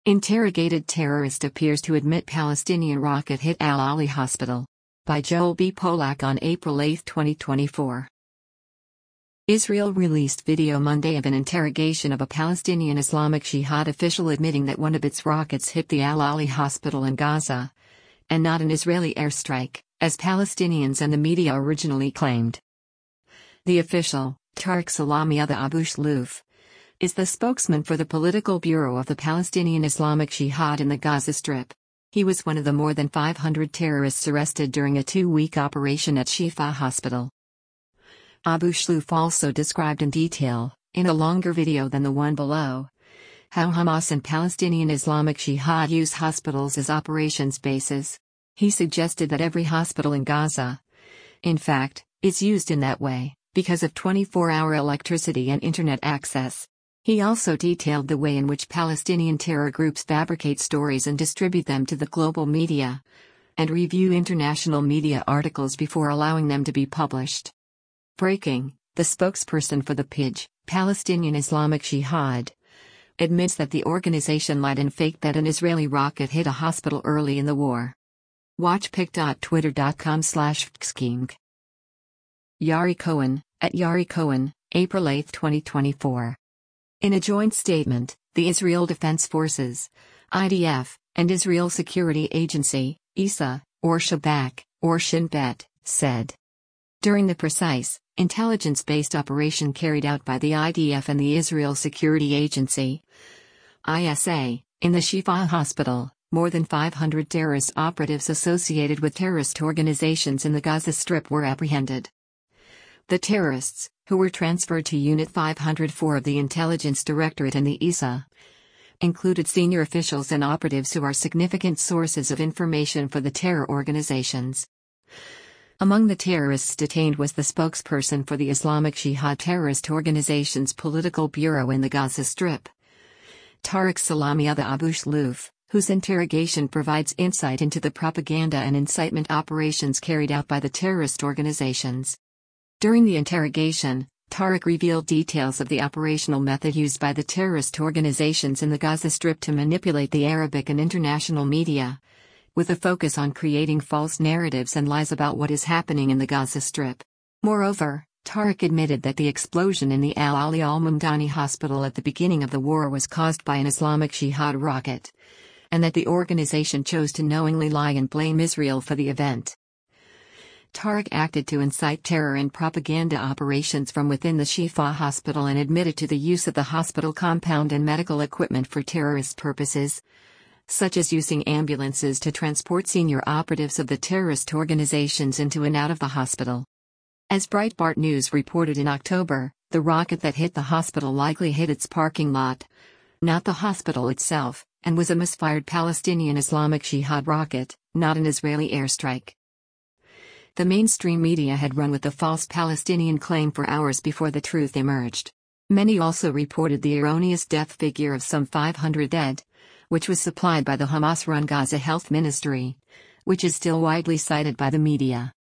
Interrogated terrorist appears to admit Palestinian rocket hit Al Ali Hospital. By Joel B. Polak on April 8, 2024. Israel released video Monday of an interrogation of a Palestinian Islamic Jihad official admitting that one of its rockets hit the Al Ali Hospital in Gaza, and not an Israeli airstrike, as Palestinians and the media originally claimed. The official, Tariq Salami Abu Shlouf, is the spokesman for the political bureau of the Palestinian Islamic Jihad in the Gaza Strip. He was one of the more than 500 terrorists arrested during a 2-week operation at Shifa Hospital. Abu Shlouf also described in detail, in a longer video than the one below, how Hamas and Palestinian Islamic Jihad use hospitals as operations bases. He suggested that every hospital in Gaza, in fact, is used in that way, because of 24-hour electricity and internet access. He also detailed the way in which Palestinian terror groups fabricate stories and distribute them to the global media, and review international media articles before allowing them to be published. Breaking, the spokesperson for the PIJ, Palestinian Islamic Jihad, admits that the organization lied and faked that an Israeli rocket hit a hospital early in the war. Watch pic.twitter.com/fxking. Yari Cohen, at Yari Cohen, April 8, 2024. In a joint statement, the Israel Defense Forces, IDF, and Israel Security Agency, ISA, or Shabak, or Shin Bet, said. During the precise, intelligence-based operation carried out by the IDF and the Israel Security Agency, ISA, in the Shifa Hospital, more than 500 terrorist operatives associated with terrorist organizations in the Gaza Strip were apprehended. The terrorists, who were transferred to Unit 504 of the Intelligence Directorate and the ISA, included senior officials and operatives who are significant sources of information for the terror organizations. Among the terrorists detained was the spokesperson for the Islamic Jihad terrorist organization's political bureau in the Gaza Strip, Tariq Salami Abu Shlouf, whose interrogation provides insight into the propaganda and incitement operations carried out by the terrorist organizations. During the interrogation, Tariq revealed details of the operational method used by the terrorist organizations in the Gaza Strip to manipulate the Arabic and international media, with a focus on creating false narratives and lies about what is happening in the Gaza Strip. Moreover, Tariq admitted that the explosion in the Al Ali al-Mamdani hospital at the beginning of the war was caused by an Islamic Jihad rocket, and that the organization chose to knowingly lie and blame Israel for the event. Tariq acted to incite terror and propaganda operations from within the Shifa hospital and admitted to the use of the hospital compound and medical equipment for terrorist purposes, such as using ambulances to transport senior operatives of the terrorist organizations into and out of the hospital. As Breitbart News reported in October, the rocket that hit the hospital likely hit its parking lot, not the hospital itself, and was a misfired Palestinian Islamic Jihad rocket, not an Israeli airstrike. The mainstream media had run with the false Palestinian claim for hours before the truth emerged. Many also reported the erroneous death figure of some 500 dead, which was supplied by the Hamas-run Gaza Health Ministry, which is still widely cited by the media.